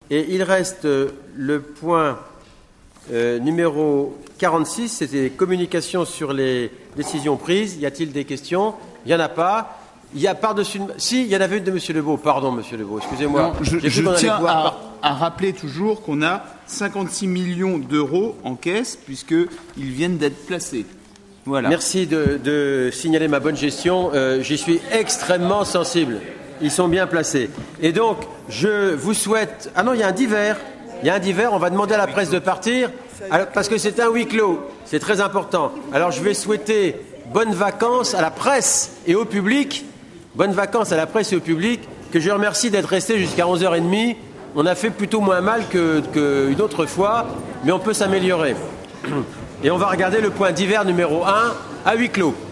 Et il reste le point numéro 46, c'était communication sur les décisions prises. Y a-t-il des questions? Il n'y en a pas. Il y a par-dessus... Si, il y en avait une de M. Lebeau. Pardon, M. Lebeau, excusez-moi. Non, je tiens à rappeler toujours qu'on a 56 millions d'euros en caisse, puisqu'ils viennent d'être placés. Voilà. Merci de signaler ma bonne gestion. J'y suis extrêmement sensible. Ils sont bien placés. Et donc, je vous souhaite... Ah non, il y a un divers. Il y a un divers. On va demander à la presse de partir, parce que c'est un huis clos. C'est très important. Alors, je vais souhaiter bonnes vacances à la presse et au public. Bonnes vacances à la presse et au public, que je remercie d'être resté jusqu'à 11h30. On a fait plutôt moins mal qu'une autre fois, mais on peut s'améliorer. Et on va regarder le point divers numéro 1 à huis clos.